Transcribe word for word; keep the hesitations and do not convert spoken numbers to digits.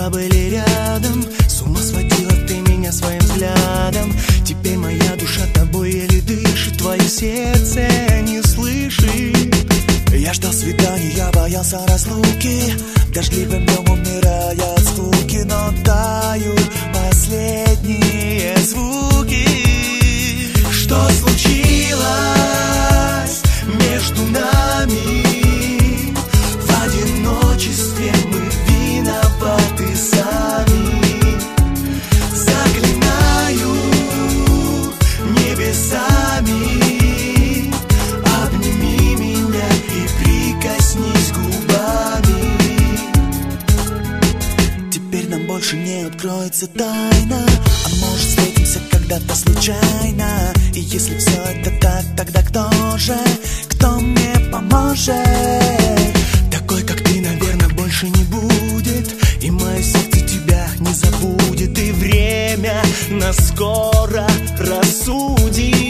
всегда были рядом. С ума сводила ты меня своим взглядом. Теперь моя душа тобой еле дышит, твое сердце не слышит. Я ждал свидания, я боялся разлуки. Дождливым днем умирая от скуки, но тают последние звуки. Что случилось между нами? В одиночестве мы виноваты сами. Заклинаю небесами, обними меня и прикоснись губами. Теперь нам больше не откроется тайна, а может встретимся когда-то случайно. И если все это так, тогда кто же, кто мне поможет? Такой, как ты, наверное, больше не будет, и мое сердце тебя не забудет. И время нас скоро рассудит.